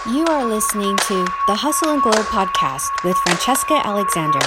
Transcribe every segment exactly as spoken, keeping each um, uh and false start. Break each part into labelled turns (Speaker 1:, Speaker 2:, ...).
Speaker 1: You are listening to the Hustle and Glow podcast with Francesca Alexander.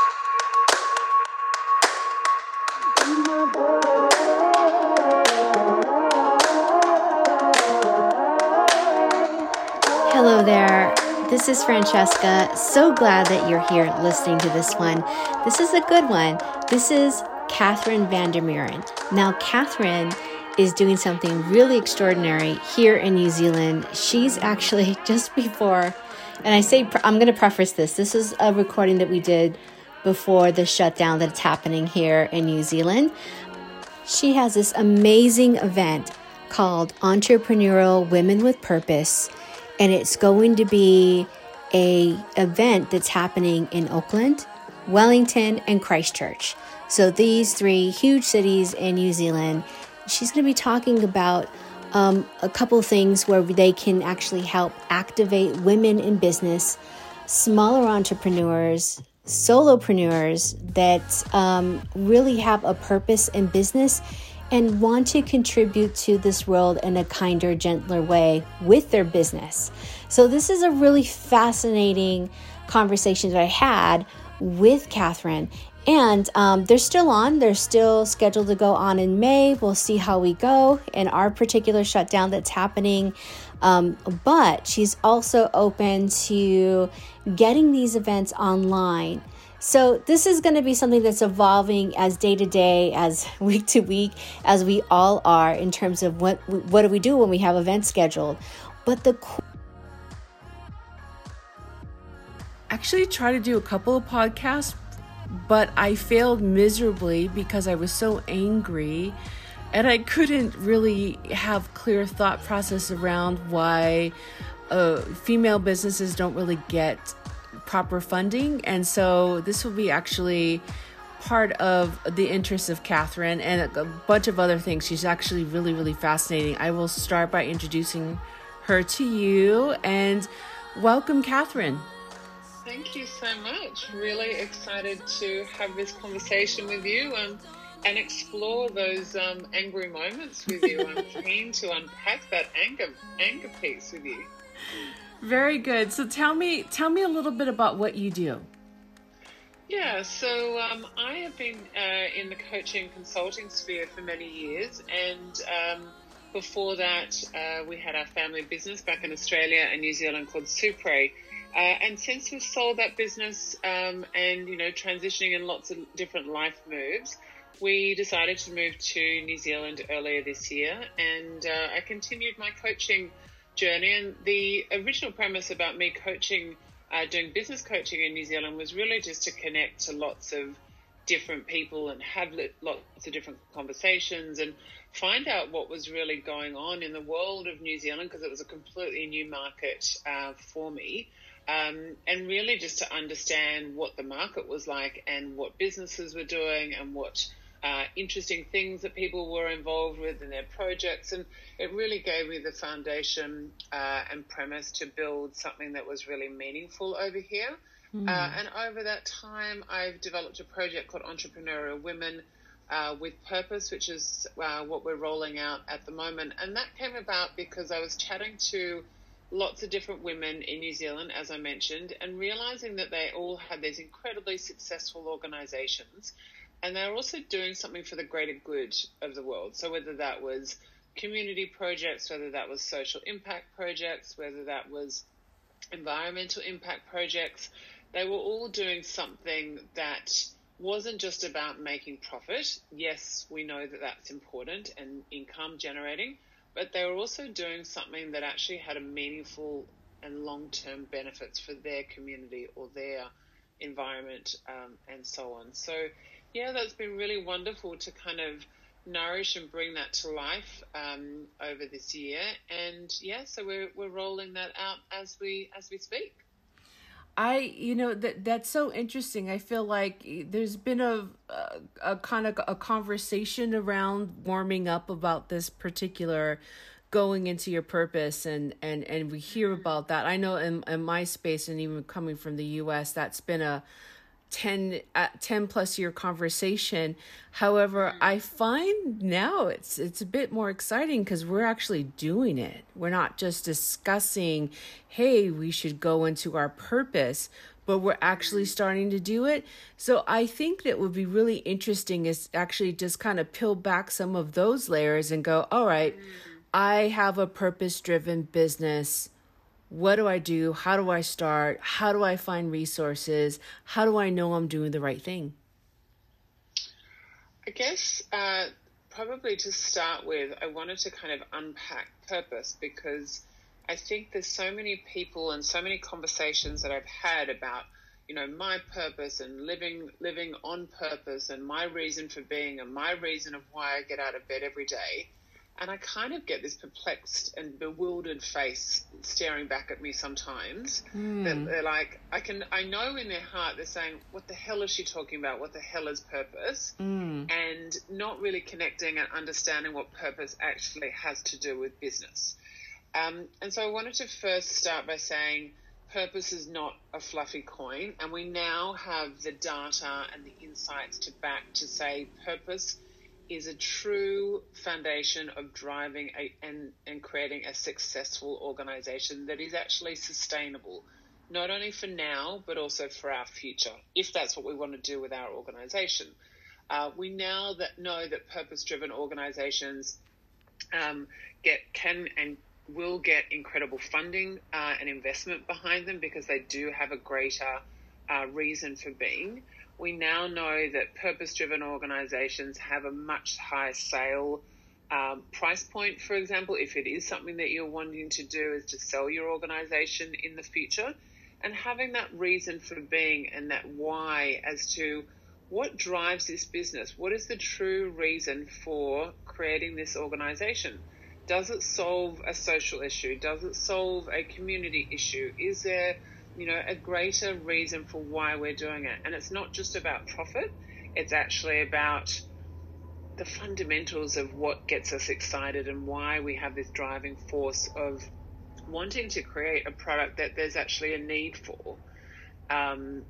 Speaker 1: Hello there. This is Francesca. So glad that you're here listening to this one. This is a good one. This is Catherine Vandermeuren. Now, Catherine is doing something really extraordinary here in New Zealand. She's actually just before, and I say, I'm going to preface this. This is a recording that we did before the shutdown that's happening here in New Zealand. She has this amazing event called Entrepreneurial Women with Purpose, and it's going to be a event that's happening in Auckland, Wellington, and Christchurch. So these three huge cities in New Zealand. She's going to be talking about um, a couple things where they can actually help activate women in business, smaller entrepreneurs, solopreneurs that um, really have a purpose in business and want to contribute to this world in a kinder, gentler way with their business. So this is a really fascinating conversation that I had with Catherine. And um, they're still on. They're still scheduled to go on in May. We'll see how we go in our particular shutdown that's happening. Um, but she's also open to getting these events online. So this is going to be something that's evolving as day to day, as week to week, as we all are in terms of what what do we do when we have events scheduled. But the
Speaker 2: actually try to do a couple of podcasts, but I failed miserably because I was so angry and I couldn't really have clear thought process around why uh, female businesses don't really get proper funding. And so this will be actually part of the interests of Catherine and a bunch of other things. She's actually really, really fascinating. I will start by introducing her to you and welcome, Catherine.
Speaker 3: Thank you so much. Really excited to have this conversation with you and, and explore those um, angry moments with you. I'm keen to unpack that anger anger piece with you.
Speaker 2: Very good. So tell me tell me a little bit about what you do.
Speaker 3: Yeah, so um, I have been uh, in the coaching consulting sphere for many years, and um, before that uh, we had our family business back in Australia and New Zealand called Supre. Uh, and since we've sold that business um, and, you know, transitioning in lots of different life moves, we decided to move to New Zealand earlier this year. And uh, I continued my coaching journey. And the original premise about me coaching, uh, doing business coaching in New Zealand was really just to connect to lots of different people and have lots of different conversations and find out what was really going on in the world of New Zealand, because it was a completely new market uh, for me. Um, and really just to understand what the market was like and what businesses were doing and what uh, interesting things that people were involved with in their projects. And it really gave me the foundation uh, and premise to build something that was really meaningful over here. Mm. Uh, and over that time, I've developed a project called Entrepreneurial Women uh, with Purpose, which is uh, what we're rolling out at the moment. And that came about because I was chatting to lots of different women in New Zealand, as I mentioned, and realizing that they all had these incredibly successful organizations, and they're also doing something for the greater good of the world. So whether that was community projects, whether that was social impact projects, whether that was environmental impact projects, they were all doing something that wasn't just about making profit. Yes, we know that that's important and income generating, but they were also doing something that actually had a meaningful and long-term benefits for their community or their environment um, and so on. So, yeah, that's been really wonderful to kind of nourish and bring that to life um, over this year. And, yeah, so we're we're rolling that out as we as we speak.
Speaker 2: I, you know, that that's so interesting. I feel like there's been a, a, a kind of a conversation around warming up about this particular going into your purpose, and, and, and we hear about that. I know in, in my space, and even coming from the U S, that's been a ten, uh, ten plus year conversation. However, I find now it's, it's a bit more exciting because we're actually doing it. We're not just discussing, hey, we should go into our purpose, but we're actually starting to do it. So I think that would be really interesting is actually just kind of peel back some of those layers and go, all right, I have a purpose-driven business. What do I do? How do I start? How do I find resources? How do I know I'm doing the right thing?
Speaker 3: I guess uh, probably to start with, I wanted to kind of unpack purpose, because I think there's so many people and so many conversations that I've had about, you know, my purpose and living living on purpose and my reason for being and my reason of why I get out of bed every day. And I kind of get this perplexed and bewildered face staring back at me sometimes. Mm. That they're like, I can, I know in their heart they're saying, what the hell is she talking about? What the hell is purpose? Mm. And not really connecting and understanding what purpose actually has to do with business. Um, and so I wanted to first start by saying purpose is not a fluffy coin. And we now have the data and the insights to back to say purpose is a true foundation of driving a, and, and creating a successful organization that is actually sustainable, not only for now, but also for our future, if that's what we want to do with our organization. Uh, we now that know that purpose-driven organizations um, get can and will get incredible funding uh, and investment behind them because they do have a greater uh, reason for being. We now know that purpose-driven organizations have a much higher sale um, price point, for example, if it is something that you're wanting to do is to sell your organization in the future. And having that reason for being and that why as to what drives this business, what is the true reason for creating this organization? Does it solve a social issue? Does it solve a community issue? Is there you know, a greater reason for why we're doing it? And it's not just about profit. It's actually about the fundamentals of what gets us excited and why we have this driving force of wanting to create a product that there's actually a need for, um,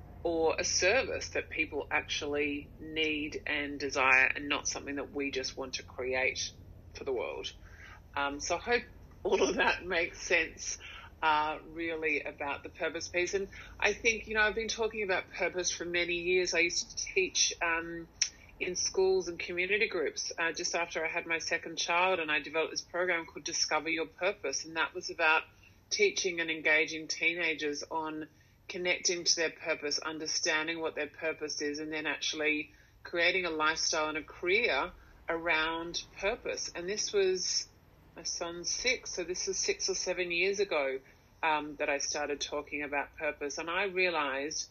Speaker 3: or a service that people actually need and desire, and not something that we just want to create for the world. Um, so I hope all of that makes sense. Uh, really about the purpose piece. And I think, you know, I've been talking about purpose for many years. I used to teach um, in schools and community groups uh, just after I had my second child, and I developed this program called Discover Your Purpose. And that was about teaching and engaging teenagers on connecting to their purpose, understanding what their purpose is, and then actually creating a lifestyle and a career around purpose. And this was my son's six, so this was six or seven years ago um, that I started talking about purpose. And I realized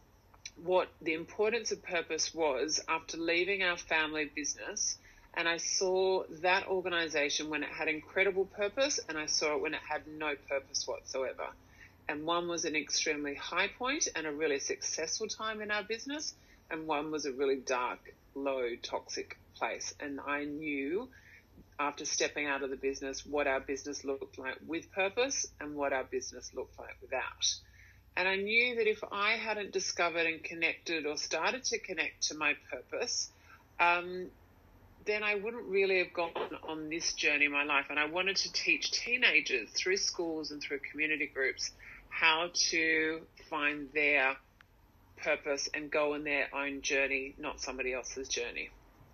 Speaker 3: what the importance of purpose was after leaving our family business. And I saw that organization when it had incredible purpose, and I saw it when it had no purpose whatsoever. And one was an extremely high point and a really successful time in our business, and one was a really dark, low, toxic place. And I knew after stepping out of the business what our business looked like with purpose and what our business looked like without. And I knew that if I hadn't discovered and connected or started to connect to my purpose, um, then I wouldn't really have gone on this journey in my life. And I wanted to teach teenagers through schools and through community groups how to find their purpose and go on their own journey, not somebody else's journey.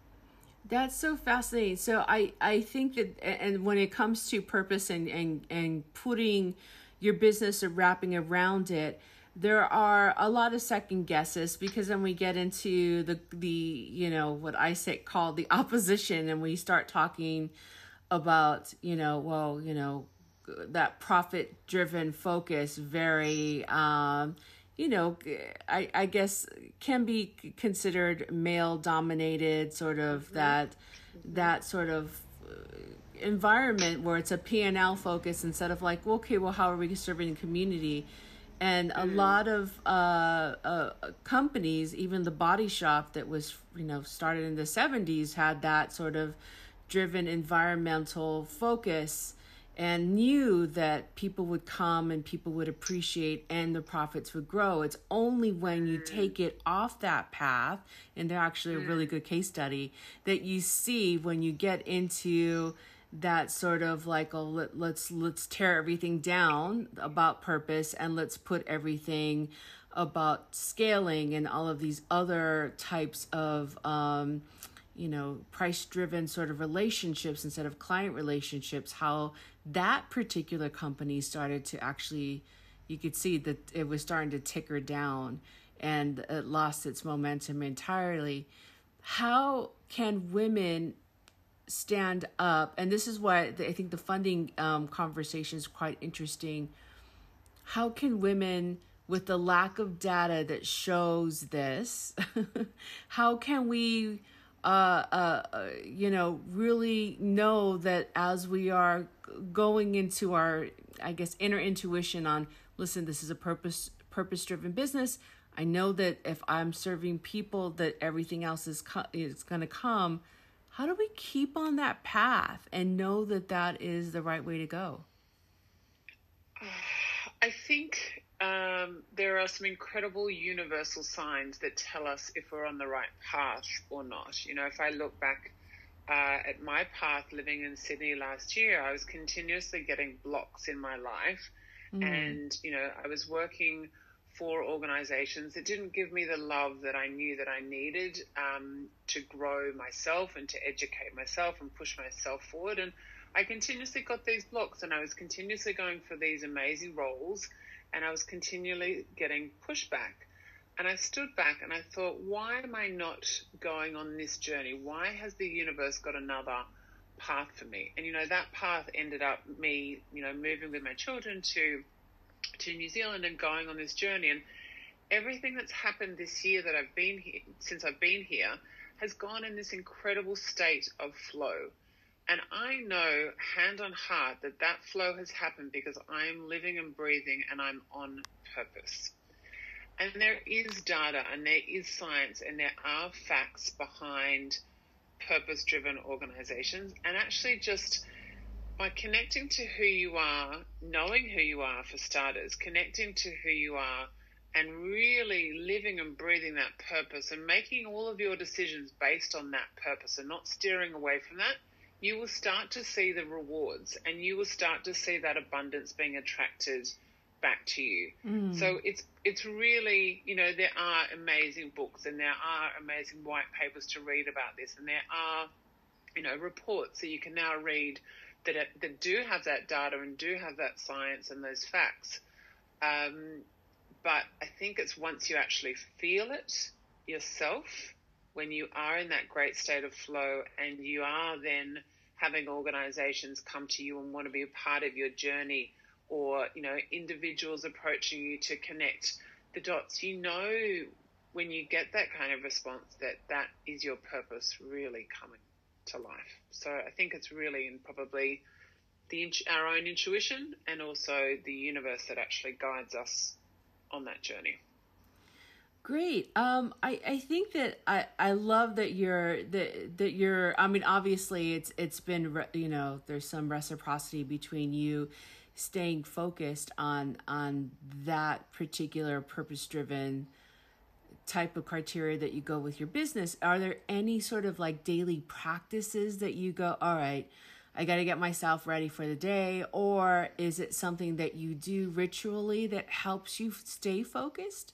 Speaker 2: That's so fascinating. So I, I think that, and when it comes to purpose and, and, and putting your business or wrapping around it, there are a lot of second guesses, because then we get into the, the, you know, what I say called the opposition, and we start talking about, you know, well, you know, that profit driven focus, very, um, you know, I, I guess can be considered male dominated, sort of mm-hmm. that, mm-hmm. that sort of environment where it's a P and L focus instead of like, well, okay, well, how are we serving the community? And mm-hmm. a lot of uh, uh, companies, even the Body Shop that was, you know, started in the seventies, had that sort of driven environmental focus. and knew that people would come and people would appreciate and the profits would grow. It's only when you take it off that path, and they're actually a really good case study, that you see when you get into that sort of like, oh, let, let's let's tear everything down about purpose, and let's put everything about scaling and all of these other types of um, you know, price-driven sort of relationships instead of client relationships, how that particular company started to actually, you could see that it was starting to ticker down and it lost its momentum entirely. How can women stand up? And this is why I think the funding um, conversation is quite interesting. How can women, with the lack of data that shows this, how can we Uh, uh, uh, you know, really know that as we are going into our, I guess, inner intuition on, listen, this is a purpose, purpose-driven business. I know that if I'm serving people, that everything else is co- is going to come. How do we keep on that path and know that that is the right way to go?
Speaker 3: I think um, there are some incredible universal signs that tell us if we're on the right path or not. You know, if I look back uh, at my path living in Sydney last year, I was continuously getting blocks in my life. Mm. And, you know, I was working for organizations that didn't give me the love that I knew that I needed um, to grow myself and to educate myself and push myself forward. And I continuously got these blocks, and I was continuously going for these amazing roles, and I was continually getting pushback. And I stood back and I thought, why am I not going on this journey? Why has the universe got another path for me? And, you know, that path ended up me, you know, moving with my children to to New Zealand and going on this journey. And everything that's happened this year that I've been here, since I've been here, has gone in this incredible state of flow. And I know, hand on heart, that that flow has happened because I'm living and breathing and I'm on purpose. And there is data and there is science and there are facts behind purpose-driven organizations. And actually just by connecting to who you are, knowing who you are for starters, connecting to who you are and really living and breathing that purpose and making all of your decisions based on that purpose and not steering away from that, you will start to see the rewards and you will start to see that abundance being attracted back to you. Mm. So it's it's really, you know, there are amazing books and there are amazing white papers to read about this, and there are, you know, reports that you can now read that that do have that data and do have that science and those facts. Um, but I think it's once you actually feel it yourself, when you are in that great state of flow and you are then having organizations come to you and want to be a part of your journey, or, you know, individuals approaching you to connect the dots, you know, when you get that kind of response, that that is your purpose really coming to life. So I think it's really in probably the our own intuition and also the universe that actually guides us on that journey.
Speaker 2: Great. Um, I, I think that I, I love that you're that that you're. I mean, obviously, it's it's been, you know, there's some reciprocity between you staying focused on on that particular purpose-driven type of criteria that you go with your business. Are there any sort of like daily practices that you go, all right, I got to get myself ready for the day, or is it something that you do ritually that helps you stay focused?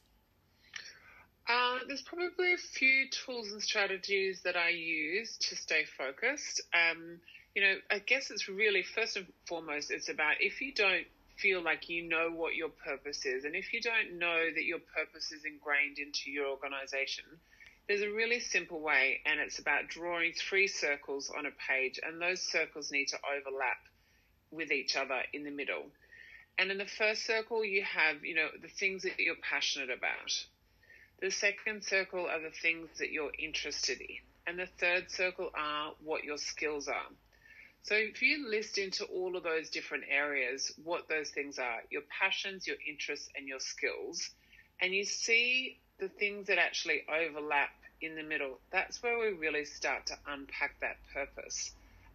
Speaker 3: Uh, there's probably a few tools and strategies that I use to stay focused. Um, you know, I guess it's really, first and foremost, it's about if you don't feel like you know what your purpose is, and if you don't know that your purpose is ingrained into your organization, there's a really simple way, and it's about drawing three circles on a page, and those circles need to overlap with each other in the middle. And in the first circle, you have, you know, the things that you're passionate about. The second circle are the things that you're interested in. And the third circle are what your skills are. So if you list into all of those different areas what those things are, your passions, your interests, and your skills, and you see the things that actually overlap in the middle, that's where we really start to unpack that purpose.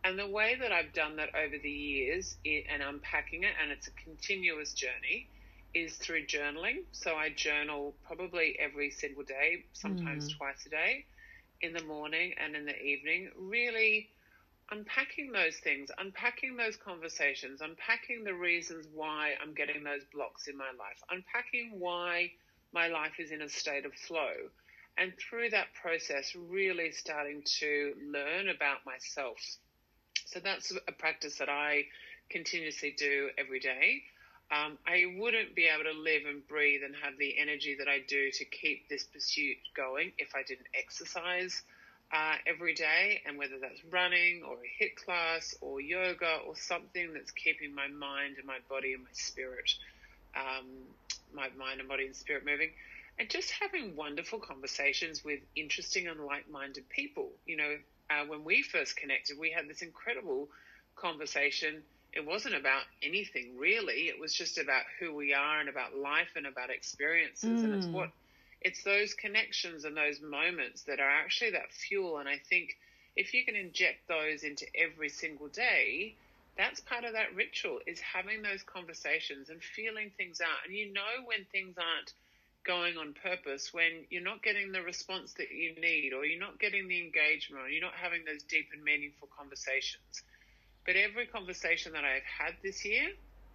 Speaker 3: And the way that I've done that over the years it, and unpacking it, and it's a continuous journey, is through journaling. So I journal probably every single day, sometimes mm. twice a day, in the morning and in the evening, really unpacking those things, unpacking those conversations, unpacking the reasons why I'm getting those blocks in my life, unpacking why my life is in a state of flow. And through that process, really starting to learn about myself. So that's a practice that I continuously do every day. Um, I wouldn't be able to live and breathe and have the energy that I do to keep this pursuit going if I didn't exercise uh, every day, and whether that's running or a HIIT class or yoga or something that's keeping my mind and my body and my spirit, um, my mind and body and spirit moving. And just having wonderful conversations with interesting and like-minded people. You know, uh, when we first connected, we had this incredible conversation. It wasn't about anything really. It was just about who we are and about life and about experiences. Mm. And it's what, it's those connections and those moments that are actually that fuel. And I think if you can inject those into every single day, that's part of that ritual, is having those conversations and feeling things out. And you know when things aren't going on purpose, when you're not getting the response that you need, or you're not getting the engagement, or you're not having those deep and meaningful conversations. But every conversation that I've had this year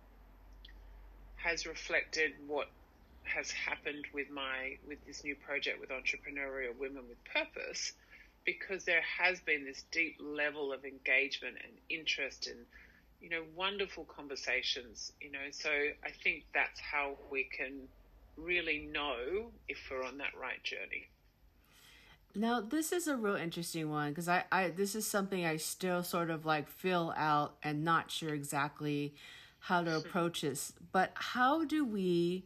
Speaker 3: has reflected what has happened with my with this new project with Entrepreneurial Women with Purpose, because there has been this deep level of engagement and interest and, you know, wonderful conversations, you know. So I think that's how we can really know if we're on that right journey.
Speaker 2: Now, this is a real interesting one, because I, I this is something I still sort of like fill out and not sure exactly how to approach this. But how do we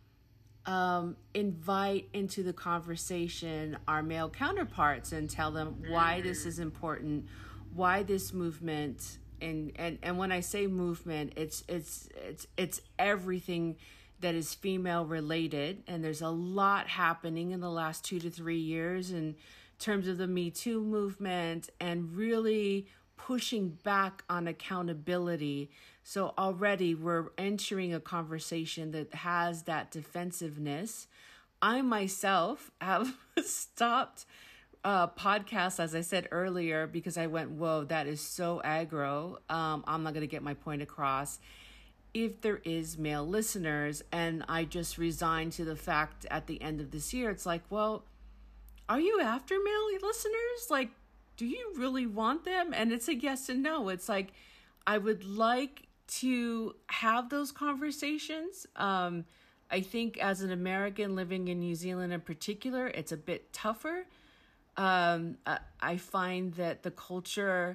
Speaker 2: um, invite into the conversation our male counterparts and tell them why this is important, why this movement, and, and, and when I say movement, it's it's it's it's everything that is female related. And there's a lot happening in the last two to three years in terms of the Me Too movement and really pushing back on accountability. So already we're entering a conversation that has that defensiveness. I myself have stopped uh, podcasts, as I said earlier, because I went, whoa, that is so aggro. Um, I'm not going to get my point across. If there is male listeners, and I just resigned to the fact at the end of this year, it's like, well, are you after male listeners? Like, do you really want them? And it's a yes and no. It's like, I would like to have those conversations. Um, I think as an American living in New Zealand in particular, it's a bit tougher. Um, I find that the culture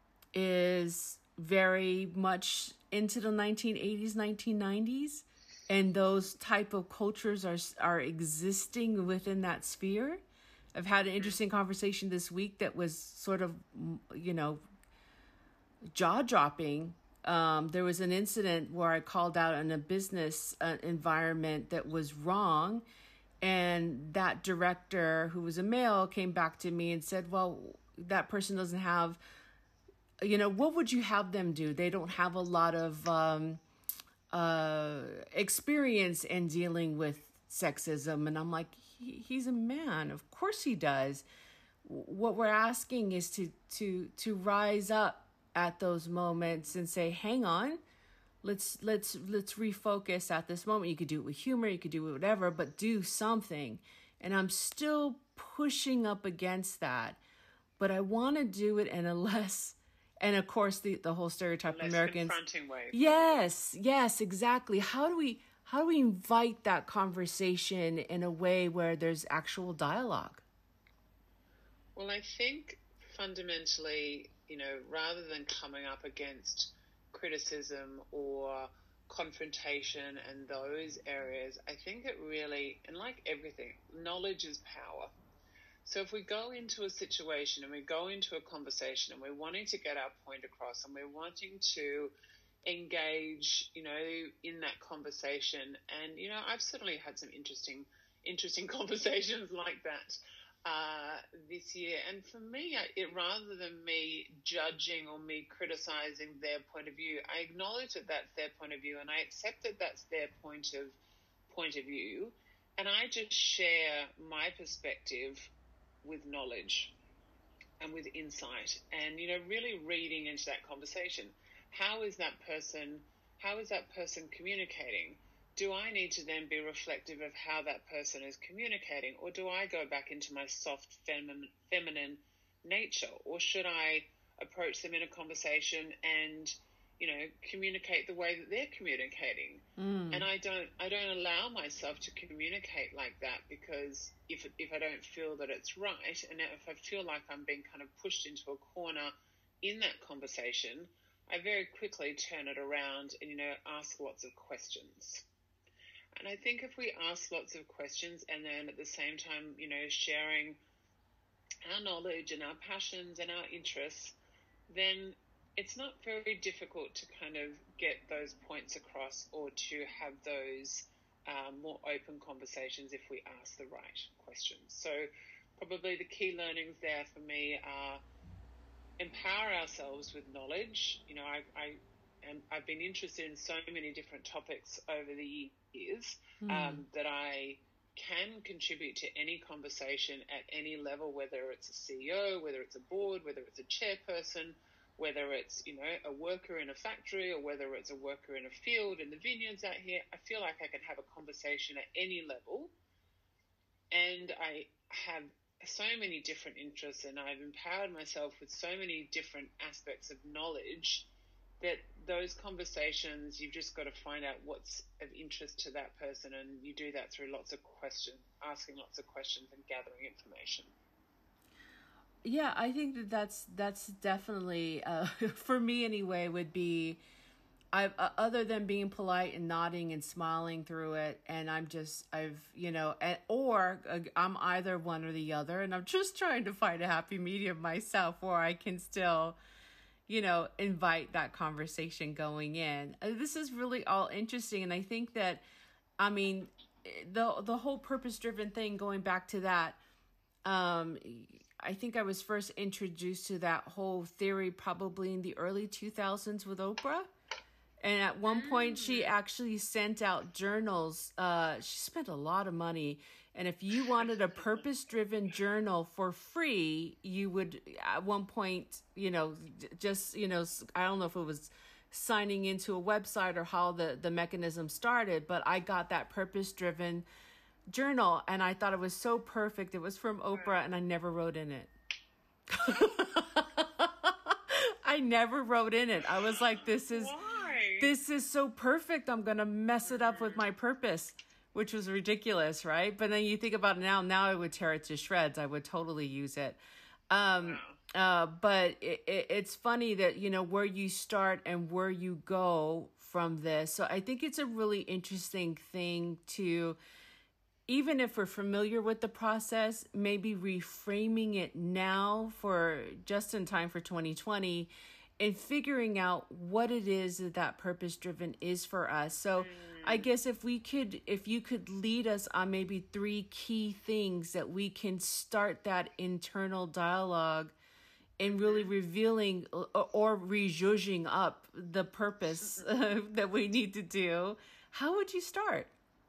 Speaker 2: is very much into the nineteen eighties, nineteen nineties, and those type of cultures are are existing within that sphere. I've had an interesting conversation this week that was sort of, you know, jaw-dropping. Um, there was an incident where I called out in a business uh, environment that was wrong, and that director, who was a male, came back to me and said, well, that person doesn't have, you know, what would you have them do? They don't have a lot of um, uh, experience in dealing with sexism. And I'm like, he, he's a man. Of course he does. What we're asking is to to to rise up at those moments and say, hang on, let's let's let's refocus at this moment. You could do it with humor, you could do it with whatever, but do something. And I'm still pushing up against that. But I want to do it in a less, and of course the, the whole stereotype of Americans.
Speaker 3: Confronting way.
Speaker 2: Yes, yes, exactly. How do we how do we invite that conversation in a way where there's actual dialogue?
Speaker 3: Well, I think fundamentally, you know, rather than coming up against criticism or confrontation and those areas, I think it really, and like everything, knowledge is power. So if we go into a situation and we go into a conversation and we're wanting to get our point across and we're wanting to engage, you know, in that conversation, and, you know, I've certainly had some interesting, interesting conversations like that. uh, this year. And for me, it rather than me judging or me criticizing their point of view, I acknowledge that that's their point of view, and I accept that that's their point of point of view, and I just share my perspective with knowledge and with insight, and you know, really reading into that conversation. How is that person? How is that person communicating? Do I need to then be reflective of how that person is communicating, or do I go back into my soft feminine, feminine nature, or should I approach them in a conversation and, you know, communicate the way that they're communicating? Mm. And I don't, I don't allow myself to communicate like that, because if if I don't feel that it's right, and if I feel like I'm being kind of pushed into a corner in that conversation, I very quickly turn it around and, you know, ask lots of questions. And I think if we ask lots of questions and then at the same time, you know, sharing our knowledge and our passions and our interests, then it's not very difficult to kind of get those points across, or to have those um, more open conversations if we ask the right questions. So probably the key learnings there for me are empower ourselves with knowledge. You know, I, I and I've been interested in so many different topics over the years mm. um, that I can contribute to any conversation at any level, whether it's a C E O, whether it's a board, whether it's a chairperson, whether it's, you know, a worker in a factory, or whether it's a worker in a field in the vineyards out here. I feel like I can have a conversation at any level, and I have so many different interests, and I've empowered myself with so many different aspects of knowledge that those conversations, you've just got to find out what's of interest to that person, and you do that through lots of questions, asking lots of questions and gathering information.
Speaker 2: Yeah, I think that that's that's definitely uh, for me anyway would be I uh, other than being polite and nodding and smiling through it, and I'm just I've you know and, or uh, I'm either one or the other, and I'm just trying to find a happy medium myself where I can still, you know, invite that conversation going in. Uh, this is really all interesting, and I think that, I mean, the the whole purpose-driven thing, going back to that. Um, I think I was first introduced to that whole theory probably in the early two thousands with Oprah. And at one point she actually sent out journals. Uh, she spent a lot of money. And if you wanted a purpose-driven journal for free, you would at one point, you know, just, you know, I don't know if it was signing into a website or how the, the mechanism started, but I got that purpose-driven journal, and I thought it was so perfect. It was from Oprah, and I never wrote in it. I never wrote in it. I was like, this is
Speaker 3: Why?
Speaker 2: this is so perfect. I'm going to mess it up with my purpose, which was ridiculous, right? But then you think about it now, now I would tear it to shreds. I would totally use it. Um, wow. uh, but it, it, it's funny that, you know, where you start and where you go from this. So I think it's a really interesting thing to, even if we're familiar with the process, maybe reframing it now for just in time for twenty twenty and figuring out what it is that that purpose driven is for us. So mm. I guess if we could, if you could lead us on maybe three key things that we can start that internal dialogue and really revealing or, or re-zhuzhing up the purpose uh, that we need to do, how would you start?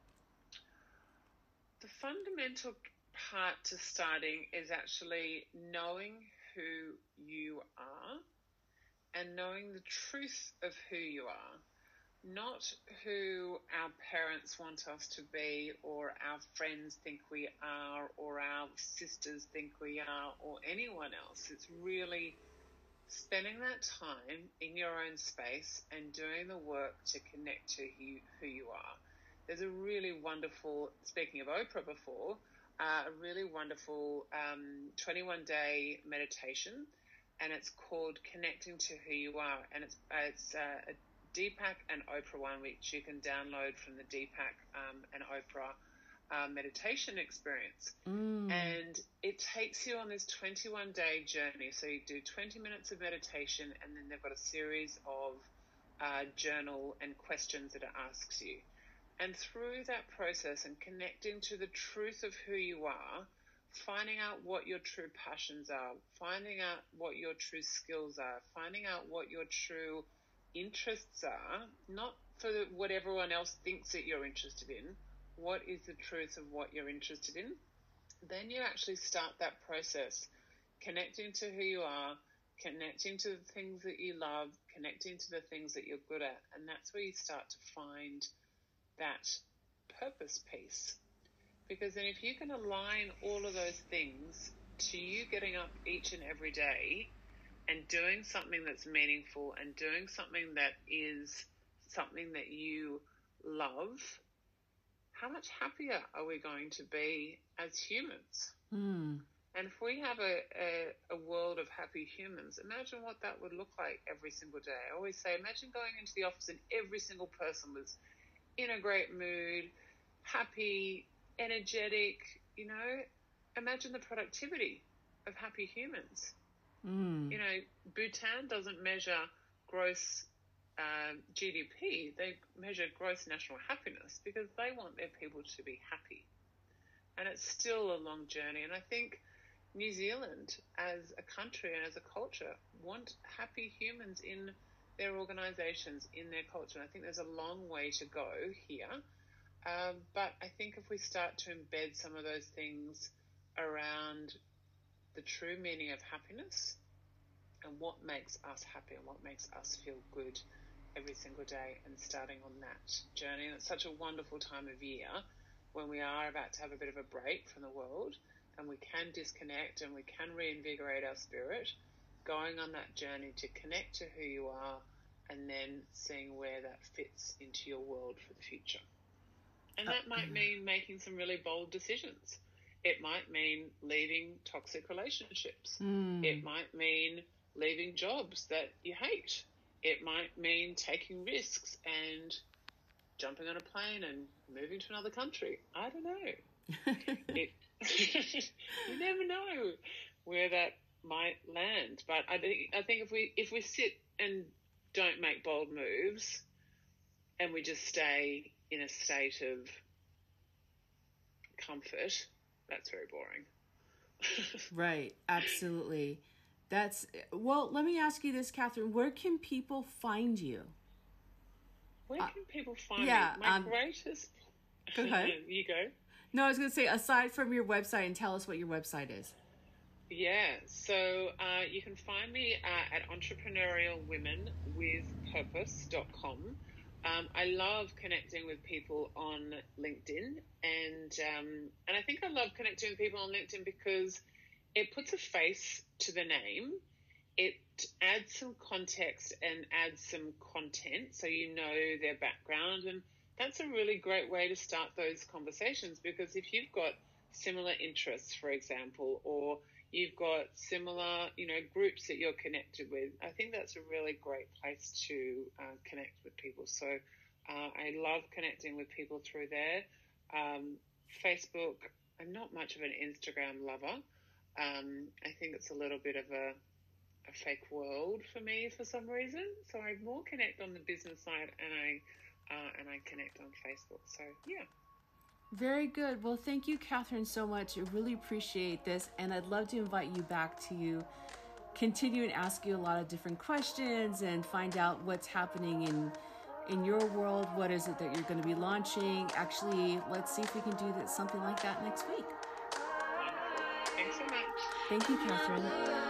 Speaker 3: The fundamental part to starting is actually knowing who you are and knowing the truth of who you are, not who our parents want us to be, or our friends think we are, or our sisters think we are, or anyone else. It's really spending that time in your own space and doing the work to connect to who, who you are. There's a really wonderful, speaking of Oprah before, uh, a really wonderful um, twenty-one day meditation, and it's called Connecting to Who You Are. And it's uh, it's uh, a Deepak and Oprah one, which you can download from the Deepak um, and Oprah uh, meditation experience. Mm. And it takes you on this twenty-one day journey. So you do twenty minutes of meditation, and then they've got a series of uh, journal and questions that it asks you. And through that process and connecting to the truth of who you are, finding out what your true passions are, finding out what your true skills are, finding out what your true interests are, not for what everyone else thinks that you're interested in. What is the truth of what you're interested in? Then you actually start that process, connecting to who you are, connecting to the things that you love, connecting to the things that you're good at. And that's where you start to find that purpose piece. Because then if you can align all of those things to you getting up each and every day and doing something that's meaningful and doing something that is something that you love, how much happier are we going to be as humans?
Speaker 2: Mm.
Speaker 3: And if we have a, a, a world of happy humans, imagine what that would look like every single day. I always say, imagine going into the office and every single person was in a great mood, happy, energetic, you know. Imagine the productivity of happy humans.
Speaker 2: Mm.
Speaker 3: You know, Bhutan doesn't measure gross uh, G D P. They measure gross national happiness because they want their people to be happy. And it's still a long journey. And I think New Zealand as a country and as a culture want happy humans in their organisations, in their culture. And I think there's a long way to go here. Um, but I think if we start to embed some of those things around the true meaning of happiness and what makes us happy and what makes us feel good every single day, and starting on that journey. And it's such a wonderful time of year when we are about to have a bit of a break from the world and we can disconnect and we can reinvigorate our spirit, going on that journey to connect to who you are and then seeing where that fits into your world for the future. And that might mean making some really bold decisions. It might mean leaving toxic relationships.
Speaker 2: Mm.
Speaker 3: It might mean leaving jobs that you hate. It might mean taking risks and jumping on a plane and moving to another country. I don't know. it, you never know where that might land. But I think I think if we if we sit and don't make bold moves and we just stay in a state of comfort, that's very boring.
Speaker 2: Right, absolutely. That's, well, let me ask you this, Catherine. Where can people find you?
Speaker 3: Where can uh, people find
Speaker 2: yeah,
Speaker 3: me? My
Speaker 2: um,
Speaker 3: greatest...
Speaker 2: Go ahead.
Speaker 3: You go.
Speaker 2: No, I was going to say, aside from your website, and tell us what your website is.
Speaker 3: Yeah, so uh, you can find me uh, at entrepreneurial women with purpose dot com. Um, I love connecting with people on LinkedIn, and um, and I think I love connecting with people on LinkedIn because it puts a face to the name. It adds some context and adds some content so you know their background, and that's a really great way to start those conversations, because if you've got similar interests, for example, or you've got similar, you know, groups that you're connected with, I think that's a really great place to uh, connect with people. So uh, I love connecting with people through there. Um, Facebook, I'm not much of an Instagram lover. Um, I think it's a little bit of a, a fake world for me for some reason. So I more connect on the business side, and I uh, and I connect on Facebook. So yeah.
Speaker 2: Very good. Well, thank you, Catherine, so much. I really appreciate this, and I'd love to invite you back to continue and ask you a lot of different questions and find out what's happening in in your world. What is it that you're going to be launching? Actually, let's see if we can do that, something like that next week.
Speaker 3: Thanks so much.
Speaker 2: Thank you, Catherine.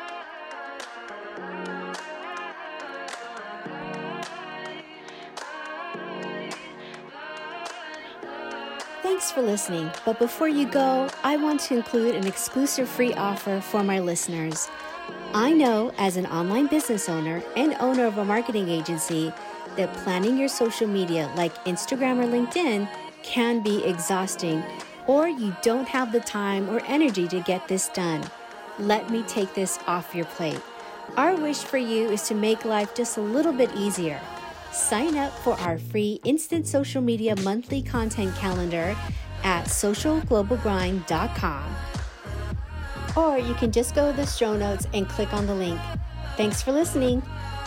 Speaker 1: Thanks for listening, but before you go, I want to include an exclusive free offer for my listeners. I know as an online business owner and owner of a marketing agency that planning your social media like Instagram or LinkedIn can be exhausting, or you don't have the time or energy to get this done. Let me take this off your plate. Our wish for you is to make life just a little bit easier. Sign up for our free instant social media monthly content calendar at social global grind dot com. Or you can just go to the show notes and click on the link. Thanks for listening.